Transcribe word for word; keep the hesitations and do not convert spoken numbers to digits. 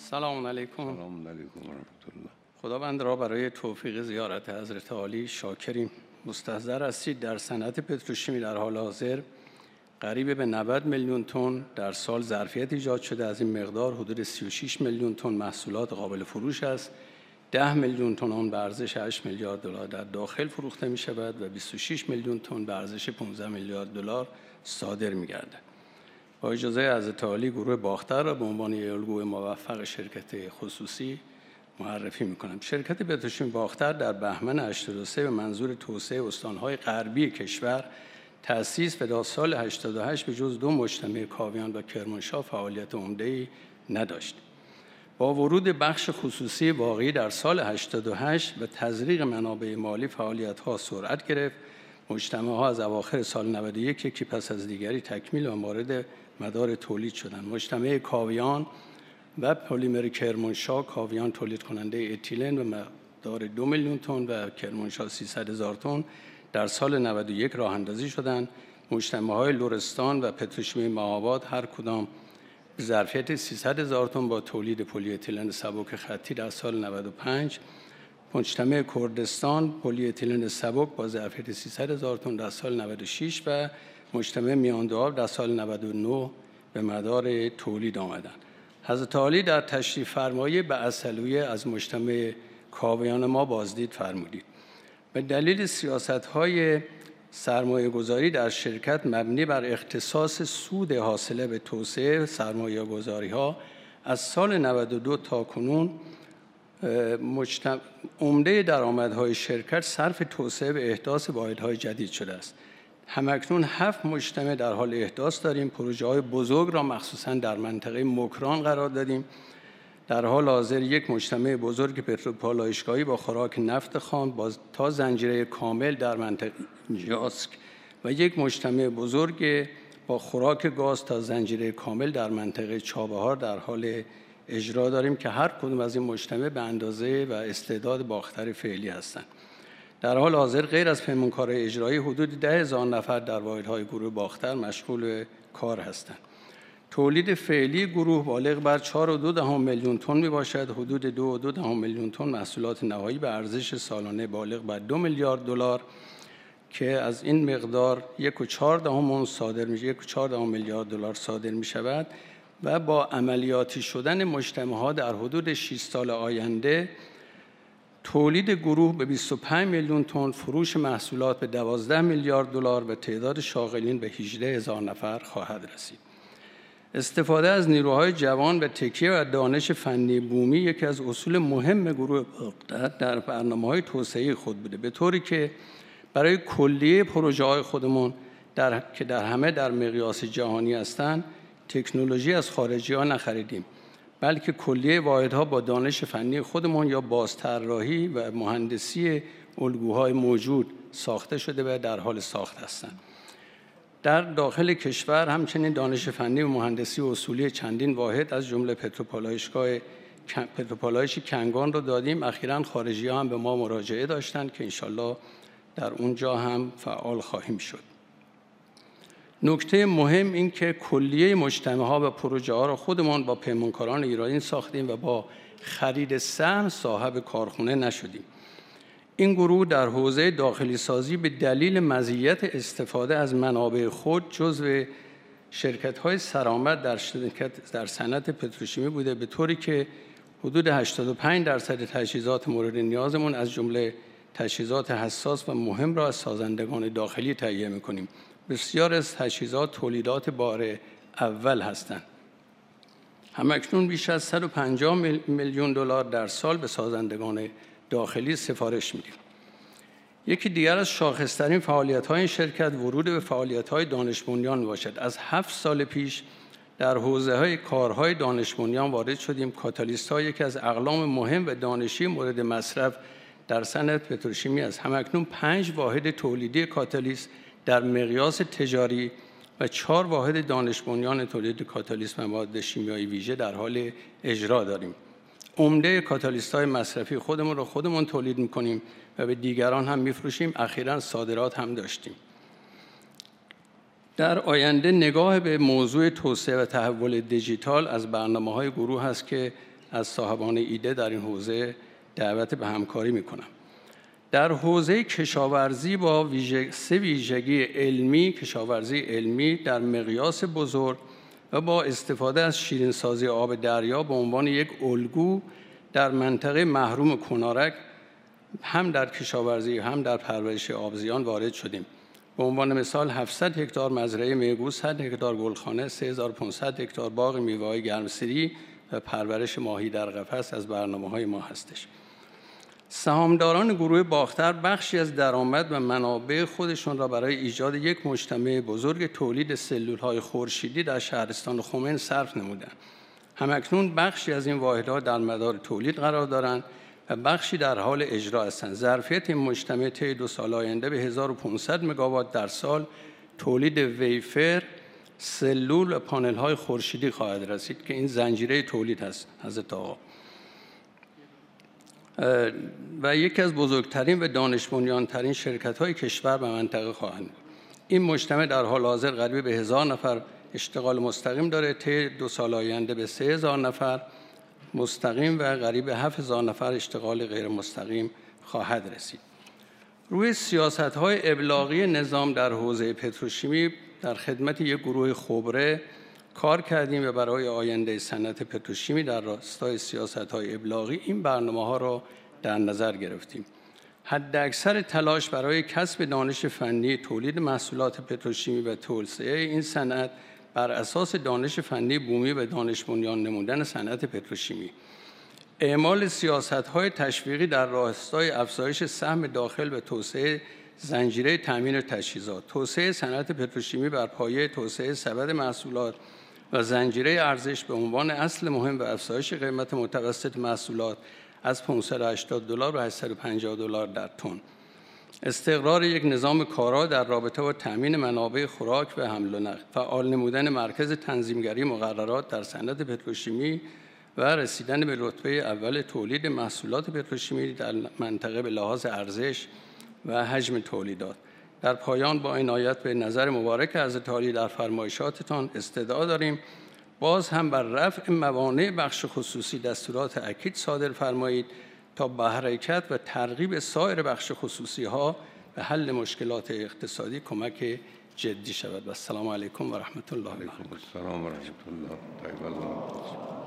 سلام علیکم. سلام علیکم و رحمت الله. خداوند را برای توفیق زیارت حضرت عالی شاکریم. مستحضر هستید در صنعت پتروشیمی در حال حاضر قریب به نود میلیون تن در سال ظرفیت ایجاد شده. از این مقدار حدود سی و شش میلیون تن محصولات قابل فروش است. ده میلیون تن آن به ارزش هشت میلیارد دلار در داخل فروخته می شود و بیست و شش میلیون تن به ارزش پانزده میلیارد دلار صادر می گردد. با اجازه حضرت عالی گروه باختر را به عنوان یک الگوی موفق شرکت خصوصی معرفی می‌کنم. شرکت پتروشیمی باختر در بهمن هشتاد و سه به منظور توسعه استان‌های غربی کشور تأسیس و تا سال هشتاد و هشت به جز دو مجتمع کاویان و کرمانشاه فعالیت عمده‌ای نداشت. با ورود بخش خصوصی واقعی در سال هشتاد و هشت و تزریق منابع مالی فعالیت‌ها سرعت گرفت. مجتمع‌ها از اواخر سال نود و یک یکی پس از دیگری تکمیل و وارد مدار تولید شدند. مجتمع کاویان و پلیمر کرمانشاه، کاویان تولید کننده اتیلن و مقدار دو میلیون تن و کرمانشاه سیصد هزار تن در سال نود و یک راه اندازی شدند. مجتمع‌های لرستان و پتروشیمی مهاباد هر کدام به ظرفیت سیصد هزار تن با تولید پلی اتیلن سبک خطی در سال نود و پنج. مجتمع کردستان پلی اتیلن سبک با ظرفیت سیصد هزار تن در سال نود و شش و مجتمع میاندوآب در سال نود و نه به مدار تولید آمدند. حضرت عالی در تشریف فرمایی به اصلویه از مجتمع کاویان ما بازدید فرمودید. به دلیل سیاست‌های سرمایه گذاری در شرکت مبنی بر اختصاص سود حاصله به توسعه سرمایه گذاری‌ها از سال نود و دو تا کنون مجتمع عمده درآمدهای شرکت صرف توسعه به احداث واحدهای جدید شده است. همکنون هفت مجتمع در حال احداث داریم. پروژه‌های بزرگ را مخصوصاً در منطقه مکران قرار دادیم. در حال حاضر یک مجتمع بزرگ پتروپالایشگاهی با خوراک نفت خام با تا زنجیره کامل در منطقه جاسک و یک مجتمع بزرگ با خوراک گاز تا زنجیره کامل در منطقه چابهار در حال اجرا داریم که هر کدام از این مجتمع به اندازه و استعداد باختر فعلی هستند. در حال حاضر غیر از پیمانکارهای اجرایی حدود ده هزار نفر در واحدهای گروه باختر مشغول کار هستند. تولید فعلی گروه بالغ بر چهار و دو دهم میلیون تن میباشد. حدود دو و دو دهم میلیون تن محصولات نهایی به ارزش سالانه بالغ بر دو میلیارد دلار که از این مقدار یک و چهار دهم صادر میشه، یک و چهار دهم میلیارد دلار صادر می شود و با عملیاتی شدن مجتمع‌ها در حدود شش سال آینده تولید گروه به بیست و پنج میلیون تن، فروش محصولات به دوازده میلیارد دلار و تعداد شاغلین به هجده هزار نفر خواهد رسید. استفاده از نیروهای جوان و تکیه و دانش فنی بومی یکی از اصول مهم گروه باختر در برنامه‌های توسعه خود بوده، به طوری که برای کلیه پروژه‌های خودمون در که در همه در مقیاس جهانی هستند تکنولوژی از خارجی‌ها نخریدیم، بلکه کلیه واحدها با دانش فنی خودمون یا بازطراحی و مهندسی الگوهای موجود ساخته شده و در حال ساخت هستند. در داخل کشور همچنین دانش فنی و مهندسی اصولی چندین واحد از جمله پتروپالایشگاه پتروپالایش کنگان رو دادیم. اخیراً خارجی‌ها هم به ما مراجعه داشتند که انشالله در اونجا هم فعال خواهیم شد. نکته مهم این که کلیه مجتمع‌ها و پروژه‌ها را خودمان با پیمانکاران ایرانی ساختیم و با خرید سهم صاحب کارخانه نشدیم. این گروه در حوزه داخلی سازی به دلیل مزیت استفاده از منابع خود جزو شرکت‌های سرآمد در شرکت در صنعت پتروشیمی بوده، به طوری که حدود هشتاد و پنج درصد تجهیزات مورد نیازمون از جمله تجهیزات حساس و مهم را از سازندگان داخلی تهیه می‌کنیم. بسیار از تجهیزات تولیدات بار اول هستند. همکنون بیش از صد و پنجاه میلیون دلار در سال به سازندگان داخلی سفارش میدیم. یکی دیگر از شاخص‌ترین فعالیت‌های این شرکت ورود به فعالیت‌های دانش بنیان باشد. از هفت سال پیش در حوزه‌های کارهای دانش بنیان وارد شدیم. کاتالیست‌ها یکی از اقلام مهم و دانشی مورد مصرف در صنعت پتروشیمی است. همکنون پنج واحد تولیدی کاتالیست در مقیاس تجاری و چهار واحد دانش بنیان تولید کاتالیست و مواد شیمیایی ویژه در حال اجرا داریم. عمده کاتالیست‌های مصرفی خودمون رو خودمون تولید می‌کنیم و به دیگران هم می‌فروشیم. اخیراً صادرات هم داشتیم. در آینده نگاه به موضوع توسعه و تحول دیجیتال از برنامه‌های گروه است که از صاحبان ایده در این حوزه دعوت به همکاری میکنم. در حوزه کشاورزی با ویژه، سه ویژگی علمی، کشاورزی علمی در مقیاس بزرگ و با استفاده از شیرینسازی آب دریا به عنوان یک الگو در منطقه محروم کنارک هم در کشاورزی هم در پرورش آبزیان وارد شدیم. به عنوان مثال هفتصد هکتار مزرعه میگو، صد هکتار گلخانه، سه هزار و پانصد هکتار باغ میوه‌های گرمسیری و پرورش ماهی در قفس از برنامه‌های ما هستش. سهامداران گروه باختر بخشی از درآمد و منابع خودشون را برای ایجاد یک مجتمع بزرگ تولید سلول‌های خورشیدی در شهرستان خمین صرف نمودند. همکنون بخشی از این واحدها در مدار تولید قرار دارند و بخشی در حال اجرا هستند. ظرفیت این مجتمع طی دو سال آینده به هزار و پانصد مگاوات در سال تولید ویفر، سلول و پانل‌های خورشیدی خواهد رسید که این زنجیره تولید هست حضرت آقا. و یکی از بزرگترین و دانش بنیان‌ترین شرکت‌های کشور و منطقه خواهند بود. این مجتمع در حال حاضر قریب به هزار نفر اشتغال مستقیم داره، طی دو سال آینده به سه هزار نفر مستقیم و قریب به هفت هزار نفر اشتغال غیر مستقیم خواهد رسید. روی سیاست‌های ابلاغی نظام در حوزه پتروشیمی در خدمت یک گروه خبره کار کردیم و برای آینده صنعت پتروشیمی در راستای سیاست‌های ابلاغی این برنامه‌ها را در نظر گرفتیم. حداکثر تلاش برای کسب دانش فنی، تولید محصولات پتروشیمی و توسعه این صنعت بر اساس دانش فنی بومی و دانش بنیان نمودن صنعت پتروشیمی. اعمال سیاست‌های تشویقی در راستای افزایش سهم داخل و توسعه زنجیره تامین و تجهیزات، توسعه صنعت پتروشیمی بر پایه توسعه سبد محصولات و زنجیره ارزش به عنوان اصل مهم و افزایش قیمت متوسط محصولات از پانصد و هشتاد دلار به هشتصد و پنجاه دلار در تن. استقرار یک نظام کارا در رابطه با تامین منابع خوراک و حمل و نقل، فعال نمودن مرکز تنظیمگری مقررات در صنعت پتروشیمی و رسیدن به رتبه اول تولید محصولات پتروشیمی در منطقه به لحاظ ارزش و حجم تولیدات. در پایان با عنایت به نظر مبارک حضرت عالی در فرمایشاتتان استدعا داریم باز هم بر رفع موانع بخش خصوصی دستورات اکید صادر فرمایید تا به حرکت و ترغیب سایر بخش خصوصی ها به حل مشکلات اقتصادی کمک جدی شود. و السلام علیکم و رحمت الله و برکاته. السلام و رحمت الله.